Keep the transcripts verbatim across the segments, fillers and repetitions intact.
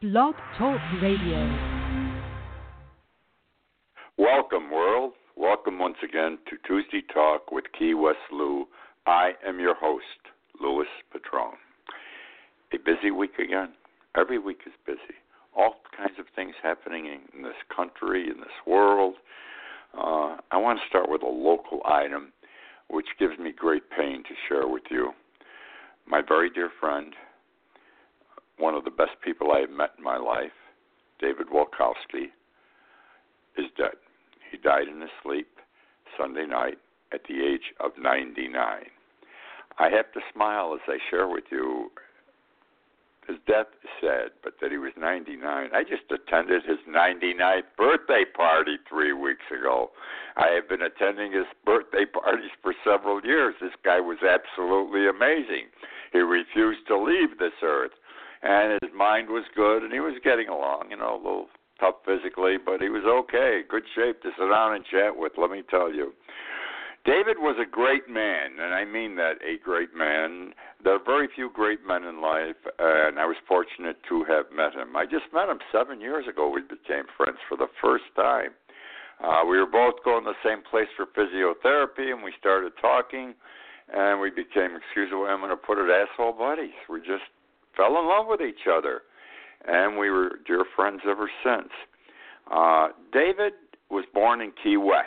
Blog Talk Radio. Welcome, world. Welcome once again to Tuesday Talk with Key West Lou. I am your host, Louis Patrone. A busy week again. Every week is busy. All kinds of things happening in this country, in this world. Uh, I want to start with a local item, which gives me great pain to share with you. My very dear friend, one of the best people I have met in my life, David Walkowski, is dead. He died in his sleep Sunday night at the age of ninety-nine. I have to smile as I share with you his death is sad, but that he was ninety-nine. I just attended his ninety-ninth birthday party three weeks ago. I have been attending his birthday parties for several years. This guy was absolutely amazing. He refused to leave this earth, and his mind was good, and he was getting along, you know, a little tough physically, but he was okay, good shape to sit down and chat with, let me tell you. David was a great man, and I mean that, a great man. There are very few great men in life, and I was fortunate to have met him. I just met him seven years ago. We became friends for the first time. Uh, we were both going to the same place for physiotherapy, and we started talking, and we became, excuse the way I'm going to put it, asshole buddies. We just fell in love with each other, and we were dear friends ever since. Uh, David was born in Key West.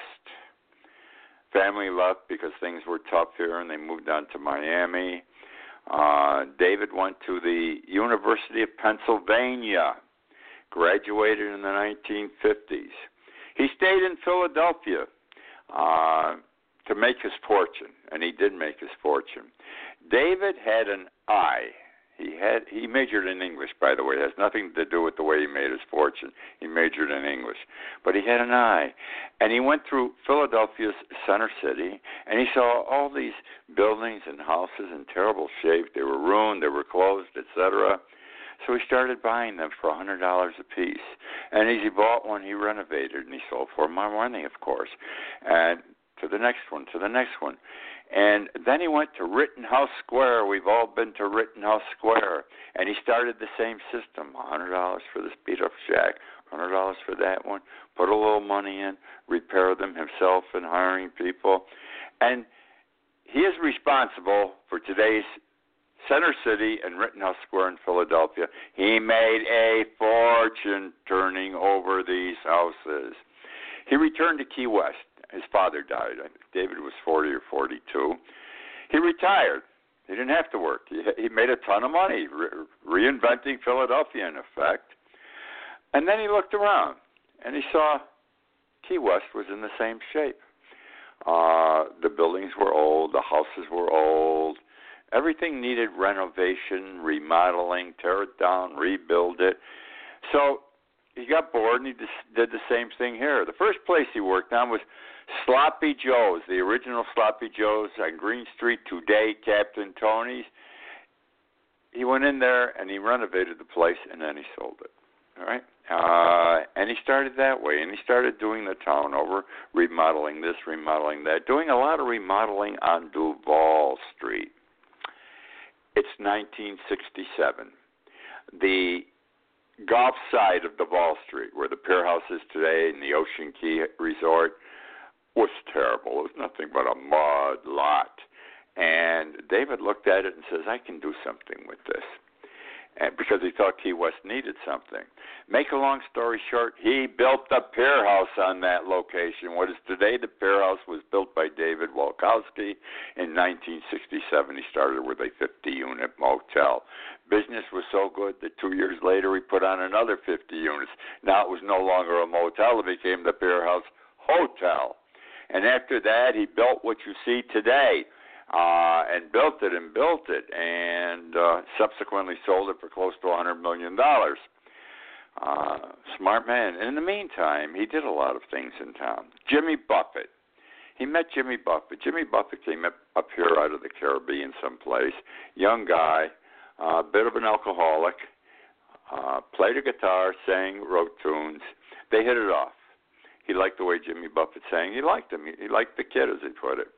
Family left because things were tough here, and they moved on to Miami. Uh, David went to the University of Pennsylvania, graduated in the nineteen fifties. He stayed in Philadelphia uh, to make his fortune, and he did make his fortune. David had an eye. He had he majored in English, by the way. It has nothing to do with the way he made his fortune. He majored in English. But he had an eye. And he went through Philadelphia's center city, and he saw all these buildings and houses in terrible shape. They were ruined, they were closed, et cetera. So he started buying them for one hundred dollars a piece. And as he bought one, he renovated, and he sold for more money, of course. And to the next one, to the next one. And then he went to Rittenhouse Square. We've all been to Rittenhouse Square. And he started the same system, one hundred dollars for this beat-up shack, one hundred dollars for that one, put a little money in, repair them himself and hiring people. And he is responsible for today's Center City and Rittenhouse Square in Philadelphia. He made a fortune turning over these houses. He returned to Key West. His father died. David was forty or forty-two. He retired. He didn't have to work. He, he made a ton of money, re- reinventing Philadelphia, in effect. And then he looked around, and he saw Key West was in the same shape. Uh, the buildings were old. The houses were old. Everything needed renovation, remodeling, tear it down, rebuild it. So he got bored, and he just did the same thing here. The first place he worked on was Sloppy Joe's, the original Sloppy Joe's on Green Street, today Captain Tony's. He went in there, and he renovated the place, and then he sold it. All right? Uh, and he started that way, and he started doing the town over, remodeling this, remodeling that, doing a lot of remodeling on Duval Street. It's nineteen sixty-seven. The Gulf side of Duval Street, where the Pier House is today and the Ocean Key Resort, was terrible. It was nothing but a mud lot. And David looked at it and says, I can do something with this. And because he thought Key West needed something. Make a long story short, he built the Pier House on that location. What is today the Pier House was built by David Walkowski. In nineteen sixty-seven, he started with a fifty-unit motel. Business was so good that two years later, he put on another fifty units. Now it was no longer a motel. It became the Pier House Hotel. And after that, he built what you see today. Uh, and built it and built it, and uh, subsequently sold it for close to one hundred million dollars. Uh, smart man. And in the meantime, he did a lot of things in town. Jimmy Buffett. He met Jimmy Buffett. Jimmy Buffett came up, up here out of the Caribbean someplace. Young guy, a uh, bit of an alcoholic, uh, played a guitar, sang, wrote tunes. They hit it off. He liked the way Jimmy Buffett sang. He liked him. He, he liked the kid, as he put it.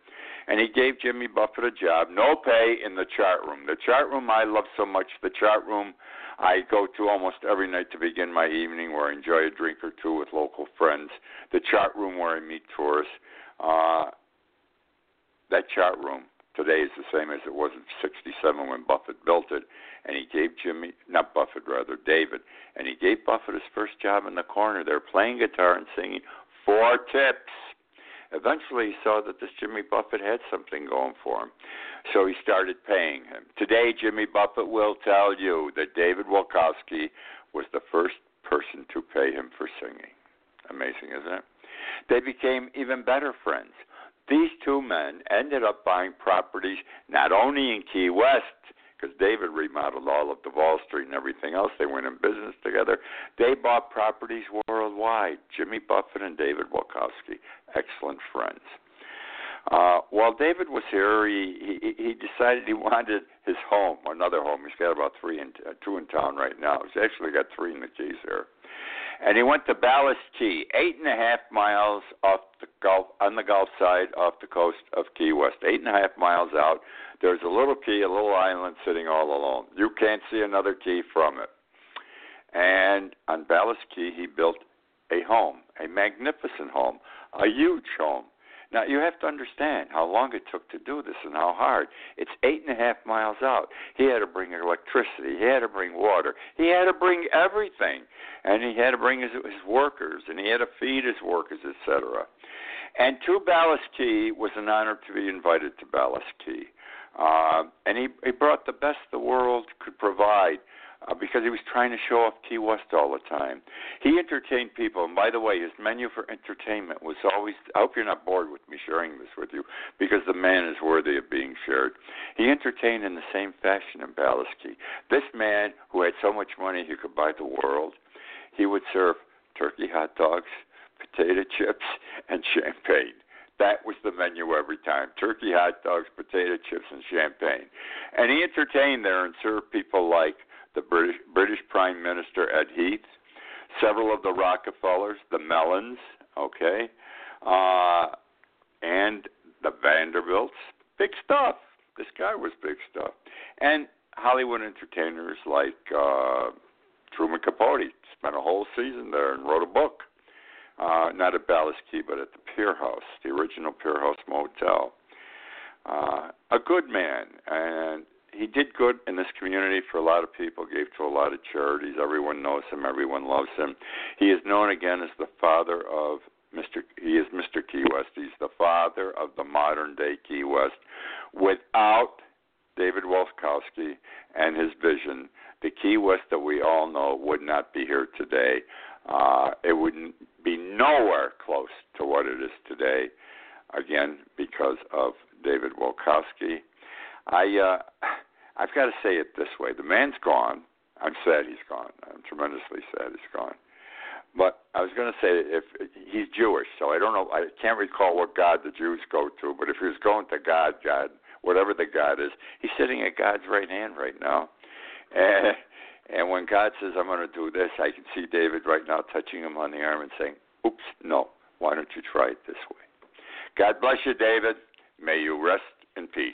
and he gave Jimmy Buffett a job, no pay, in the chart room. The chart room I love so much. The chart room I go to almost every night to begin my evening, where I enjoy a drink or two with local friends. The chart room where I meet tourists. Uh, that chart room today is the same as it was in sixty-seven when Buffett built it, and he gave Jimmy, not Buffett, rather David, and he gave Buffett his first job in the corner there, playing guitar and singing for tips. Eventually, he saw that this Jimmy Buffett had something going for him, so he started paying him. Today, Jimmy Buffett will tell you that David Wolkowski was the first person to pay him for singing. Amazing, isn't it? They became even better friends. These two men ended up buying properties not only in Key West, because David remodeled all of the Wall Street and everything else. They went in business together. They bought properties worldwide. Jimmy Buffett and David Wolkowski, excellent friends. Uh, while David was here, he, he he decided he wanted his home, another home. He's got about three in, uh, two in town right now. He's actually got three in the Keys here. And he went to Ballast Key, eight and a half miles off the Gulf, on the Gulf side, off the coast of Key West. Eight and a half miles out, there's a little key, a little island sitting all alone. You can't see another key from it. And on Ballast Key, he built a home, a magnificent home, a huge home. Now, you have to understand how long it took to do this and how hard. It's eight and a half miles out. He had to bring electricity. He had to bring water. He had to bring everything. And he had to bring his, his workers, and he had to feed his workers, et cetera. And to Ballast Key was an honor to be invited to Ballast Key. Uh, and he, he brought the best the world could provide. Uh, because he was trying to show off Key West all the time. He entertained people, and by the way, his menu for entertainment was always, I hope you're not bored with me sharing this with you, because the man is worthy of being shared. He entertained in the same fashion in Ballast Key. This man, who had so much money he could buy the world, he would serve turkey hot dogs, potato chips, and champagne. That was the menu every time, turkey hot dogs, potato chips, and champagne. And he entertained there and served people like the British, British Prime Minister Ed Heath, several of the Rockefellers, the Mellons, okay, uh, and the Vanderbilts. Big stuff. This guy was big stuff. And Hollywood entertainers like uh, Truman Capote spent a whole season there and wrote a book, uh, not at Ballast Key, but at the Pier House, the original Pier House Motel. Uh, a good man, and he did good in this community for a lot of people, gave to a lot of charities. Everyone knows him. Everyone loves him. He is known again as the father of Mister He is Mister Key West. He's the father of the modern-day Key West. Without David Wolkowski and his vision, the Key West that we all know would not be here today. Uh, it would be nowhere close to what it is today, again, because of David Wolkowski. I, uh, I've got to say it this way. The man's gone. I'm sad he's gone. I'm tremendously sad he's gone. But I was going to say, if he's Jewish, so I don't know. I can't recall what God the Jews go to, but if he was going to God, God, whatever the God is, he's sitting at God's right hand right now. And, and when God says, I'm going to do this, I can see David right now touching him on the arm and saying, oops, no, why don't you try it this way? God bless you, David. May you rest in peace.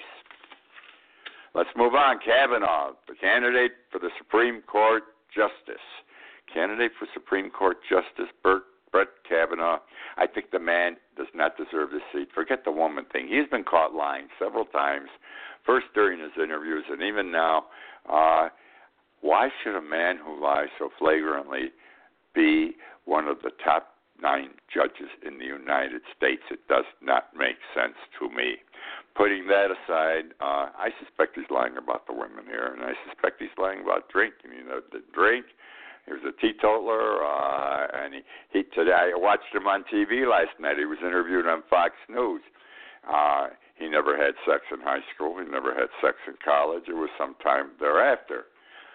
Let's move on. Kavanaugh, the candidate for the Supreme Court Justice. Candidate for Supreme Court Justice, Bert, Brett Kavanaugh. I think the man does not deserve this seat. Forget the woman thing. He's been caught lying several times, first during his interviews and even now. Uh, why should a man who lies so flagrantly be one of the top nine judges in the United States? It does not make sense to me. Putting that aside, uh, I suspect he's lying about the women here, and I suspect he's lying about drinking. You know, the drink. He was a teetotaler, uh, and he, he today I watched him on T V last night. He was interviewed on Fox News. Uh, he never had sex in high school. He never had sex in college. It was sometime thereafter.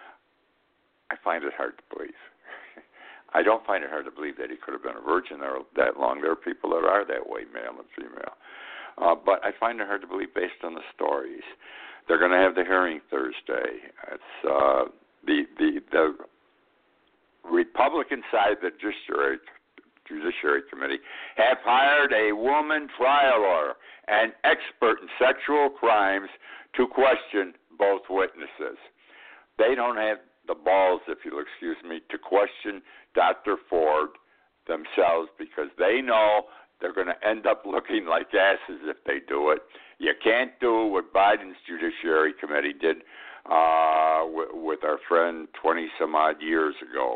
I find it hard to believe. I don't find it hard to believe that he could have been a virgin there that long. There are people that are that way, male and female. Uh, but I find it hard to believe based on the stories. They're going to have the hearing Thursday. It's uh, the the the Republican side of the judiciary, Judiciary Committee have hired a woman trial lawyer, an expert in sexual crimes, to question both witnesses. They don't have the balls, if you'll excuse me, to question Doctor Ford themselves because they know they're going to end up looking like asses if they do it. You can't do what Biden's Judiciary Committee did uh, with, with our friend twenty-some-odd years ago.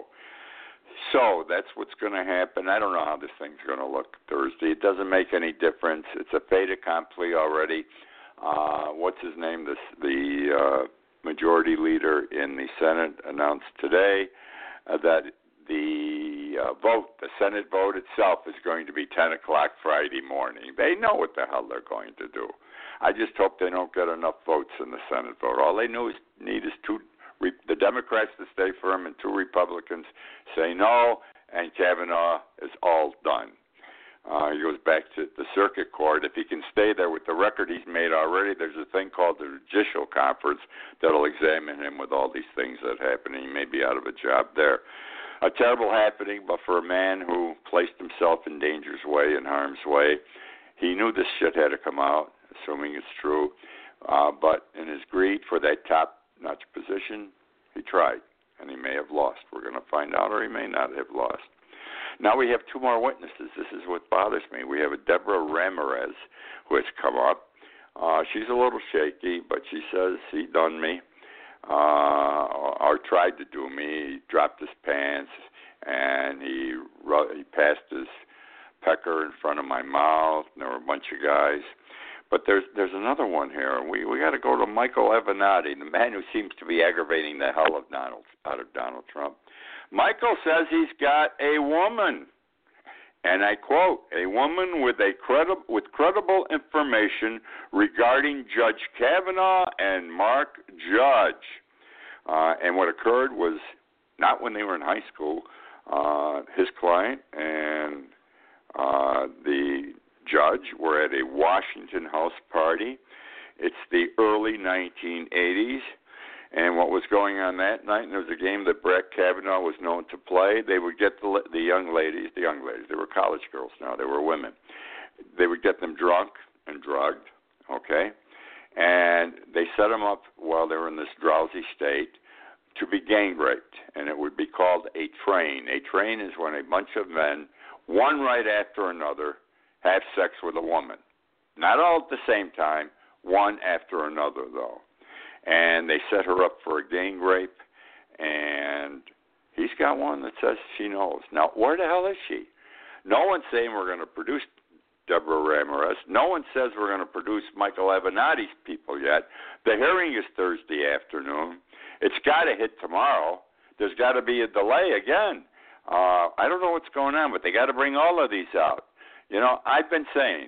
So that's what's going to happen. I don't know how this thing's going to look Thursday. It doesn't make any difference. It's a fait accompli already. Uh, what's his name? This, the uh, majority leader in the Senate announced today uh, that the uh, vote, the Senate vote itself, is going to be ten o'clock Friday morning. They know what the hell they're going to do. I just hope they don't get enough votes in the Senate vote. All they need is two, the Democrats to stay firm and two Republicans say no, and Kavanaugh is all done. Uh, he goes back to the circuit court. If he can stay there with the record he's made already, there's a thing called the Judicial Conference that'll examine him with all these things that happen, and he may be out of a job there. A terrible happening, but for a man who placed himself in danger's way, in harm's way, he knew this shit had to come out, assuming it's true. Uh, but in his greed for that top-notch position, he tried, and he may have lost. We're going to find out, or he may not have lost. Now we have two more witnesses. This is what bothers me. We have a Deborah Ramirez who has come up. Uh, she's a little shaky, but she says he done me. Uh, or tried to do me. He dropped his pants and he he passed his pecker in front of my mouth. And there were a bunch of guys, but there's there's another one here. We we got to go to Michael Avenatti, the man who seems to be aggravating the hell of Donald out of Donald Trump. Michael says he's got a woman, and I quote, a woman with a credi- with credible information regarding Judge Kavanaugh and Mark Judge. Uh, and what occurred was not when they were in high school. Uh, his client and uh, the judge were at a Washington House party. It's the early nineteen eighties. And what was going on that night, and there was a game that Brett Kavanaugh was known to play, they would get the, the young ladies, the young ladies, they were college girls now, they were women. They would get them drunk and drugged, okay? And they set them up while they were in this drowsy state to be gang raped, and it would be called a train. A train is when a bunch of men, one right after another, have sex with a woman. Not all at the same time, one after another, though. And they set her up for a gang rape, and he's got one that says she knows. Now, where the hell is she? No one's saying we're going to produce Deborah Ramirez. No one says we're going to produce Michael Avenatti's people yet. The hearing is Thursday afternoon. It's got to hit tomorrow. There's got to be a delay again. Uh, I don't know what's going on, but they got to bring all of these out. You know, I've been saying,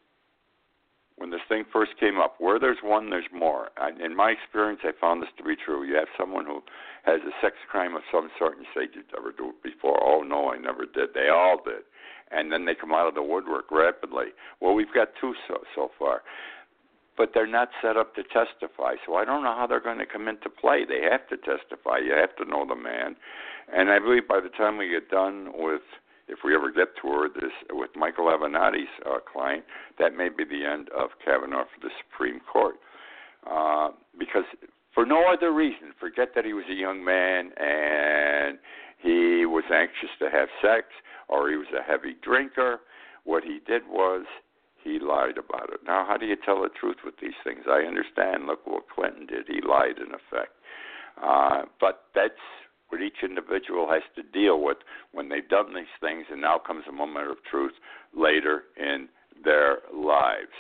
when this thing first came up, where there's one, there's more. I, in my experience, I found this to be true. You have someone who has a sex crime of some sort and you say, did you ever do it before? Oh, no, I never did. They all did. And then they come out of the woodwork rapidly. Well, we've got two so, so far. But they're not set up to testify, so I don't know how they're going to come into play. They have to testify. You have to know the man. And I believe by the time we get done with, if we ever get toward this, with Michael Avenatti's uh, client, that may be the end of Kavanaugh for the Supreme Court. Uh, because for no other reason, forget that he was a young man and he was anxious to have sex or he was a heavy drinker. What he did was he lied about it. Now, how do you tell the truth with these things? I understand. Look what Clinton did. He lied, in effect. Uh, but that's what each individual has to deal with when they've done these things, and now comes a moment of truth later in their lives.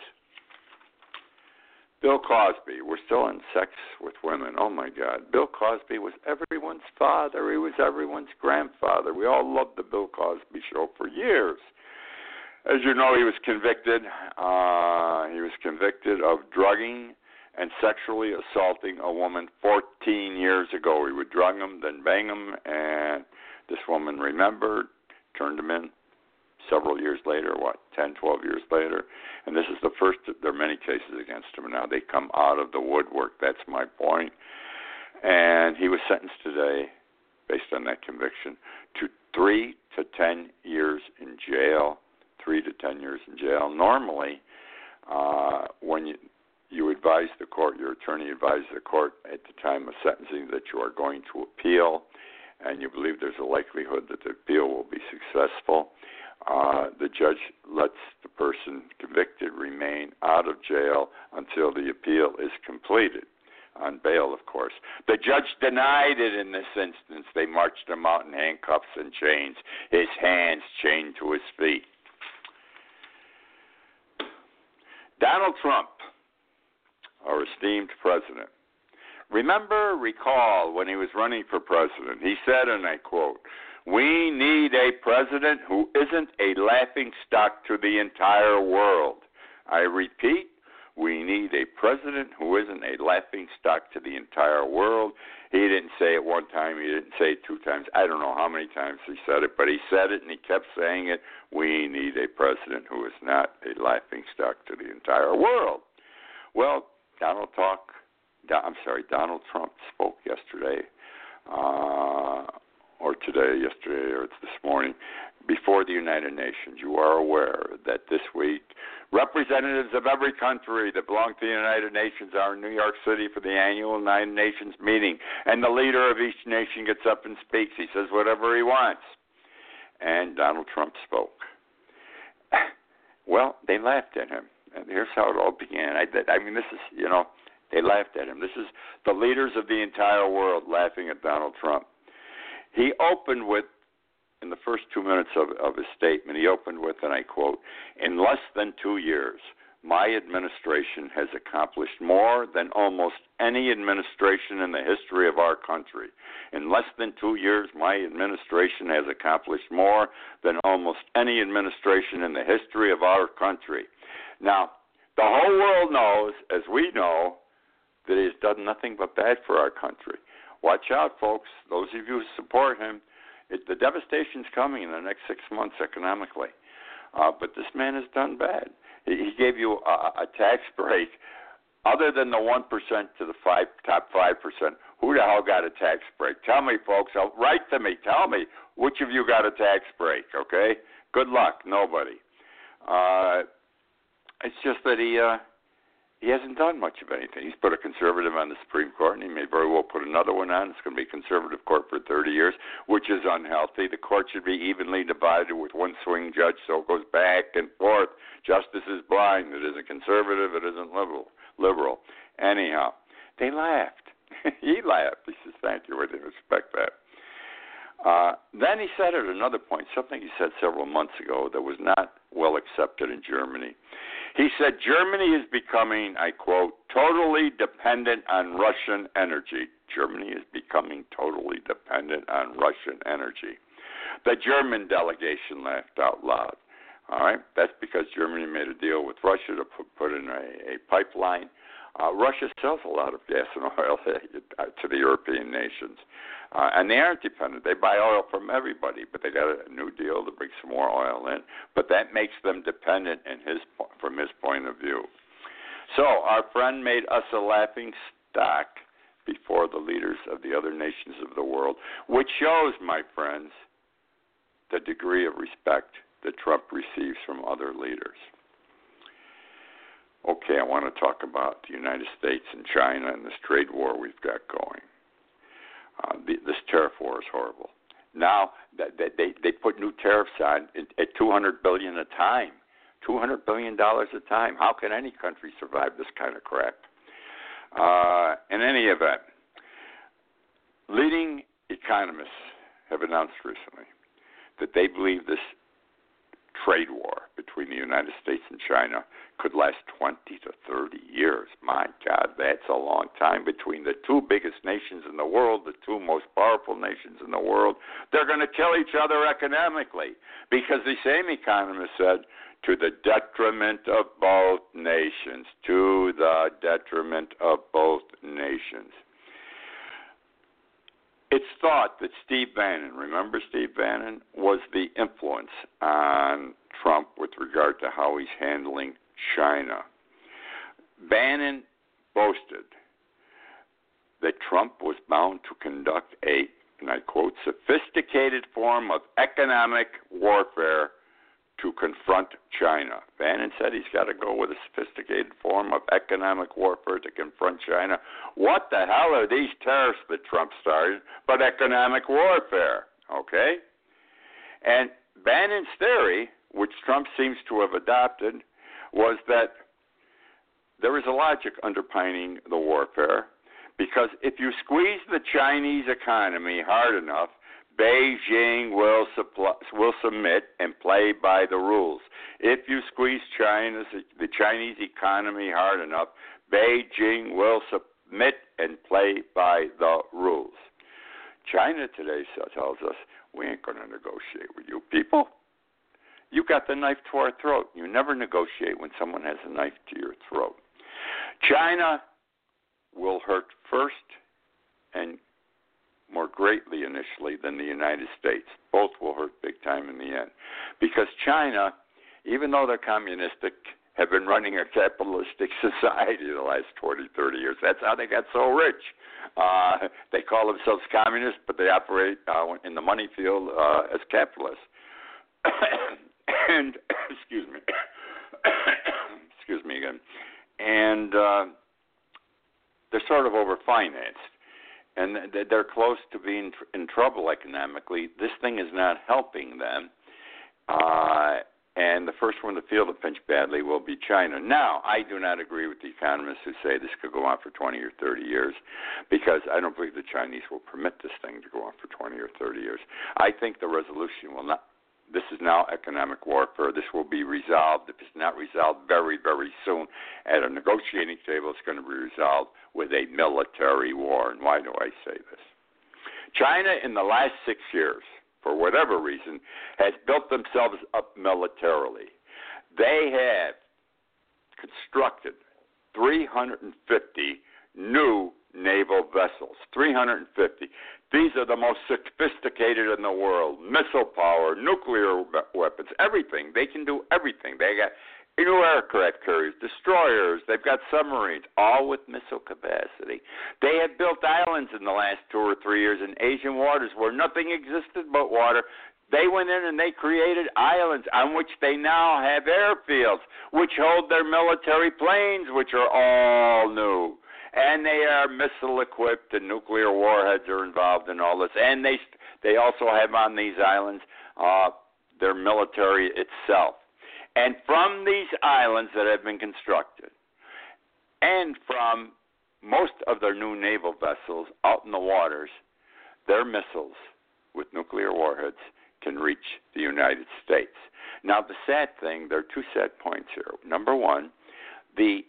Bill Cosby. We're still in sex with women. Oh, my God. Bill Cosby was everyone's father. He was everyone's grandfather. We all loved the Bill Cosby Show for years. As you know, he was convicted. Uh, he was convicted of drugging and sexually assaulting a woman fourteen years ago. He would drug him, then bang him, and this woman remembered, turned him in several years later, what, ten, twelve years later. And this is the first, there are many cases against him now. They come out of the woodwork. That's my point. And he was sentenced today, based on that conviction, to three to ten years in jail, three to ten years in jail. Normally, uh, when you you advise the court, your attorney advises the court at the time of sentencing that you are going to appeal, and you believe there's a likelihood that the appeal will be successful, uh, the judge lets the person convicted remain out of jail until the appeal is completed, on bail, of course. The judge denied it in this instance. They marched him out in handcuffs and chains, his hands chained to his feet. Donald Trump, our esteemed president. Remember, recall, when he was running for president, he said, and I quote, "We need a president who isn't a laughingstock to the entire world." I repeat, we need a president who isn't a laughingstock to the entire world. He didn't say it one time. He didn't say it two times. I don't know how many times he said it, but he said it and he kept saying it. We need a president who is not a laughingstock to the entire world. Well, Donald talk. I'm sorry, Donald Trump spoke yesterday, uh, or today, yesterday, or it's this morning, before the United Nations. You are aware that this week, representatives of every country that belong to the United Nations are in New York City for the annual United Nations meeting, and the leader of each nation gets up and speaks. He says whatever he wants. And Donald Trump spoke. Well, they laughed at him. And here's how it all began. I, I mean, this is, you know, they laughed at him. This is the leaders of the entire world laughing at Donald Trump. He opened with, in the first two minutes of, of his statement, he opened with, and I quote, "In less than two years, my administration has accomplished more than almost any administration in the history of our country. In less than two years, my administration has accomplished more than almost any administration in the history of our country." Now, the whole world knows, as we know, that he has done nothing but bad for our country. Watch out, folks. Those of you who support him, it, the devastation's coming in the next six months economically. Uh, but this man has done bad. He, he gave you a, a tax break. Other than the one percent to the five, top five percent, who the hell got a tax break? Tell me, folks. Uh, write to me. Tell me which of you got a tax break, okay? Good luck. Nobody. Uh... It's just that he uh, he hasn't done much of anything. He's put a conservative on the Supreme Court, and he may very well put another one on. It's going to be a conservative court for thirty years, which is unhealthy. The court should be evenly divided with one swing judge, so it goes back and forth. Justice is blind. It isn't conservative. It isn't liberal. Liberal. Anyhow, they laughed. He laughed. He says, "Thank you. I didn't expect that." Uh, then he said at another point, something he said several months ago that was not well accepted in Germany. He said, "Germany is becoming," I quote, "totally dependent on Russian energy." Germany is becoming totally dependent on Russian energy. The German delegation laughed out loud. All right, that's because Germany made a deal with Russia to put, put in a, a pipeline. Uh, Russia sells a lot of gas and oil to the European nations. Uh, and they aren't dependent. They buy oil from everybody, but they got a new deal to bring some more oil in. But that makes them dependent in his from his point of view. So our friend made us a laughing stock before the leaders of the other nations of the world, which shows, my friends, the degree of respect that Trump receives from other leaders. Okay, I want to talk about the United States and China and this trade war we've got going. Uh, the, this tariff war is horrible. Now, they, they, they put new tariffs on at two hundred billion dollars a time. two hundred billion dollars a time. How can any country survive this kind of crap? Uh, in any event, leading economists have announced recently that they believe this trade war between the United States and China could last twenty to thirty years. My God, that's a long time. Between the two biggest nations in the world, the two most powerful nations in the world, they're going to kill each other economically because the same economist said, to the detriment of both nations, to the detriment of both nations. It's thought that Steve Bannon, remember Steve Bannon, was the influence on Trump with regard to how he's handling China. Bannon boasted that Trump was bound to conduct a and I quote, sophisticated form of economic warfare to confront China. Bannon said he's got to go with a sophisticated form of economic warfare to confront China. What the hell are these tariffs that Trump started but economic warfare? Okay? And Bannon's theory, which Trump seems to have adopted, was that there is a logic underpinning the warfare, because if you squeeze the Chinese economy hard enough, Beijing will, supply, will submit and play by the rules. If you squeeze China's, the Chinese economy hard enough, Beijing will submit and play by the rules. China today tells us, we ain't going to negotiate with you people. You got the knife to our throat. You never negotiate when someone has a knife to your throat. China will hurt first and more greatly initially than the United States. Both will hurt big time in the end. Because China, even though they're communistic, have been running a capitalistic society the last twenty, thirty years. That's how they got so rich. Uh, they call themselves communists, but they operate uh, in the money field uh, as capitalists. and, excuse me, excuse me again, and uh, they're sort of overfinanced. And they're close to being in trouble economically. This thing is not helping them. Uh, and the first one to feel the pinch badly will be China. Now, I do not agree with the economists who say this could go on for twenty or thirty years, because I don't believe the Chinese will permit this thing to go on for twenty or thirty years. I think the resolution will not. This is now economic warfare. This will be resolved. If it's not resolved very, very soon at a negotiating table, it's going to be resolved with a military war. And why do I say this? China, in the last six years, for whatever reason, has built themselves up militarily. They have constructed three hundred fifty new naval vessels, three hundred fifty. These are the most sophisticated in the world. Missile power, nuclear weapons, everything. They can do everything. They got new aircraft carriers, destroyers. They've got submarines, all with missile capacity. They have built islands in the last two or three years in Asian waters where nothing existed but water. They went in and they created islands on which they now have airfields, which hold their military planes, which are all new. And they are missile equipped, and nuclear warheads are involved in all this. And they they also have on these islands uh, their military itself. And from these islands that have been constructed, and from most of their new naval vessels out in the waters, their missiles with nuclear warheads can reach the United States. Now, the sad thing, there are two sad points here. Number one, the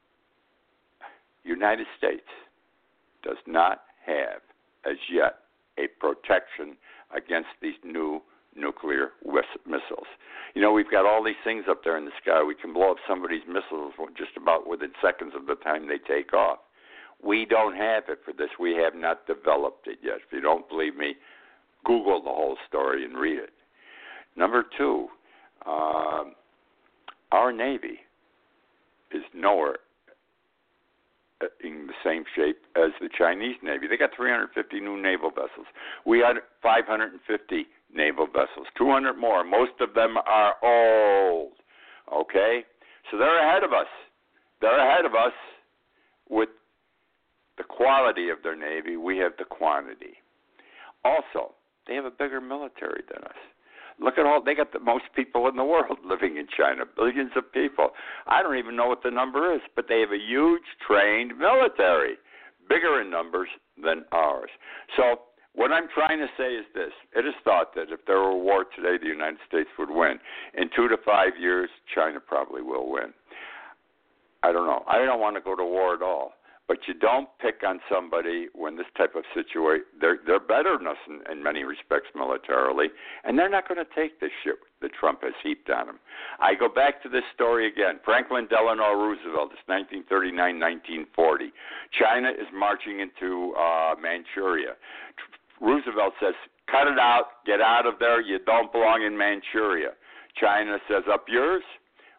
United States does not have, as yet, a protection against these new nuclear whis- missiles. You know, we've got all these things up there in the sky. We can blow up somebody's missiles just about within seconds of the time they take off. We don't have it for this. We have not developed it yet. If you don't believe me, Google the whole story and read it. Number two, uh, our Navy is nowhere in the same shape as the Chinese Navy. They got three hundred fifty new naval vessels. We had five hundred fifty naval vessels, two hundred more. Most of them are old, okay? So they're ahead of us. They're ahead of us with the quality of their Navy. We have the quantity. Also, they have a bigger military than us. Look at all, they got the most people in the world living in China, billions of people. I don't even know what the number is, but they have a huge trained military, bigger in numbers than ours. So what I'm trying to say is this. It is thought that if there were a war today, the United States would win. In two to five years, China probably will win. I don't know. I don't want to go to war at all. But you don't pick on somebody when this type of situation, they're, they're better than us in, in many respects militarily, and they're not going to take this shit that Trump has heaped on them. I go back to this story again. Franklin Delano Roosevelt, it's nineteen thirty-nine nineteen forty. China is marching into uh, Manchuria. Roosevelt says, cut it out, get out of there, you don't belong in Manchuria. China says, up yours?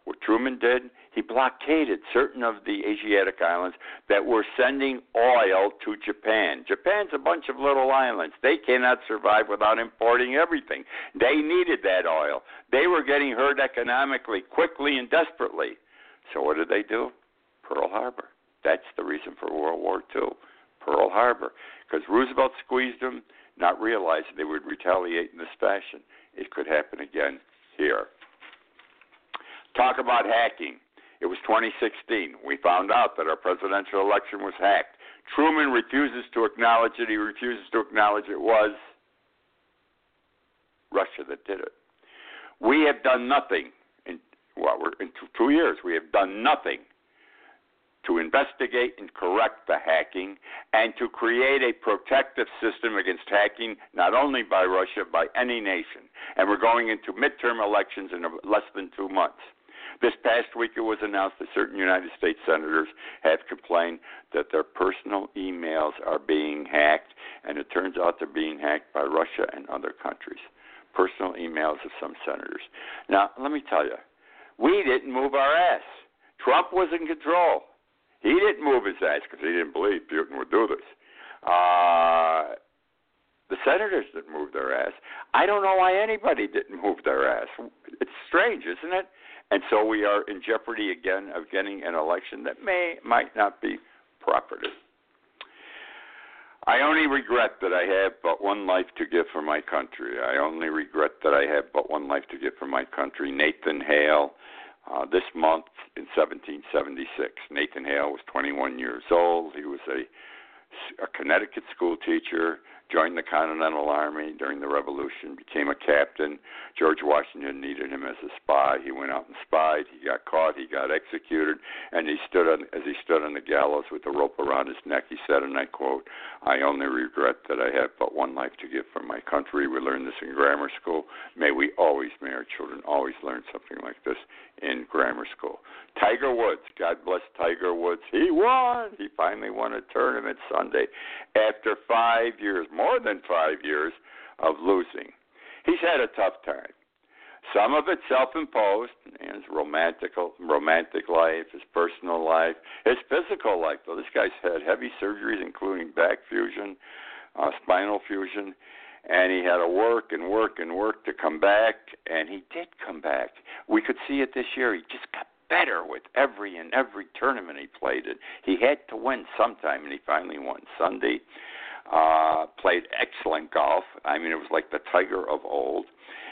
What Truman did, he blockaded certain of the Asiatic islands that were sending oil to Japan. Japan's a bunch of little islands. They cannot survive without importing everything. They needed that oil. They were getting hurt economically quickly and desperately. So what did they do? Pearl Harbor. That's the reason for World War Two. Pearl Harbor. Because Roosevelt squeezed them, not realizing they would retaliate in this fashion. It could happen again here. Talk about hacking. It was twenty sixteen. We found out that our presidential election was hacked. Truman refuses to acknowledge it. He refuses to acknowledge it was Russia that did it. We have done nothing. In, well, we're in two, two years. We have done nothing to investigate and correct the hacking and to create a protective system against hacking, not only by Russia, by any nation. And we're going into midterm elections in less than two months. This past week it was announced that certain United States senators have complained that their personal emails are being hacked, and it turns out they're being hacked by Russia and other countries. Personal emails of some senators. Now, let me tell you, we didn't move our ass. Trump was in control. He didn't move his ass because he didn't believe Putin would do this. Uh, the senators didn't move their ass. I don't know why anybody didn't move their ass. It's strange, isn't it? And so we are in jeopardy again of getting an election that may, might not be proper. I only regret that I have but one life to give for my country. I only regret that I have but one life to give for my country. Nathan Hale. Uh, this month in seventeen seventy-six, Nathan Hale was twenty-one years old. He was a, a Connecticut school teacher, joined the Continental Army during the Revolution, became a captain. George Washington needed him as a spy. He went out and spied. He got caught. He got executed. And he stood on, as he stood on the gallows with the rope around his neck, he said, and I quote, "I only regret that I have but one life to give for my country." We learned this in grammar school. May we always, may our children always learn something like this in grammar school. Tiger Woods, God bless Tiger Woods. He won. He finally won a tournament Sunday after five years, more than five years of losing. He's had a tough time. Some of it self-imposed, his romantic, romantic life, his personal life, his physical life. Though this guy's had heavy surgeries, including back fusion, uh, spinal fusion, and he had to work and work and work to come back, and he did come back. We could see it this year. He just got better with every and every tournament he played in. He had to win sometime, and he finally won Sunday. Uh, played excellent golf. I mean, it was like the Tiger of old.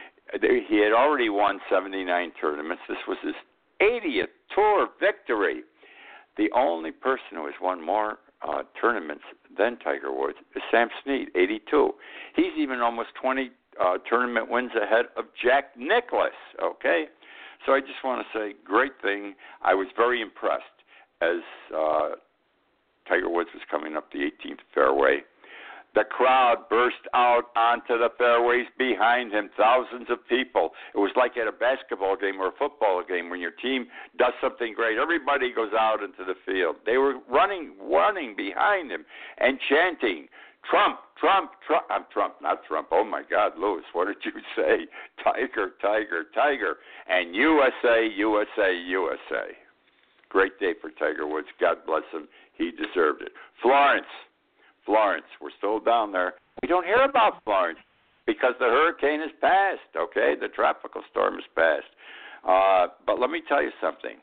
He had already won seventy-nine tournaments. This was his eightieth tour victory. The only person who has won more uh, tournaments than Tiger Woods is Sam Snead, eighty-two. He's even almost twenty uh, tournament wins ahead of Jack Nicklaus, okay? So I just want to say, great thing. I was very impressed as uh, Tiger Woods was coming up the eighteenth fairway. The crowd burst out onto the fairways behind him, thousands of people. It was like at a basketball game or a football game when your team does something great. Everybody goes out into the field. They were running, running behind him and chanting, "Trump, Trump, Trump." I'm Trump, not Trump. Oh, my God, Lewis, what did you say? Tiger, Tiger, Tiger. And U S A, U S A, U S A. Great day for Tiger Woods. God bless him. He deserved it. Florence. Florence, we're still down there. We don't hear about Florence because the hurricane has passed, okay? The tropical storm has passed. Uh, but let me tell you something.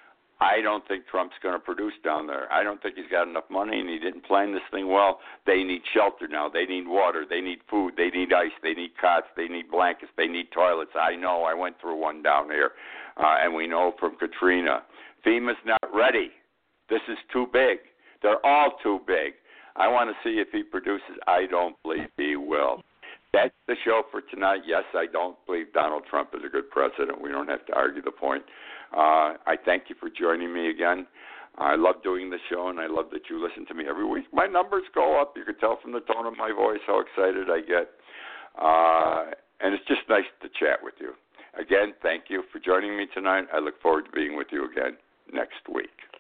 I don't think Trump's going to produce down there. I don't think he's got enough money, and he didn't plan this thing well. They need shelter now. They need water. They need food. They need ice. They need cots. They need blankets. They need toilets. I know. I went through one down here, uh, and we know from Katrina. FEMA's not ready. This is too big. They're all too big. I want to see if he produces. I don't believe he will. That's the show for tonight. Yes, I don't believe Donald Trump is a good president. We don't have to argue the point. Uh, I thank you for joining me again. I love doing the show, and I love that you listen to me every week. My numbers go up. You can tell from the tone of my voice how excited I get. Uh, and it's just nice to chat with you. Again, thank you for joining me tonight. I look forward to being with you again next week.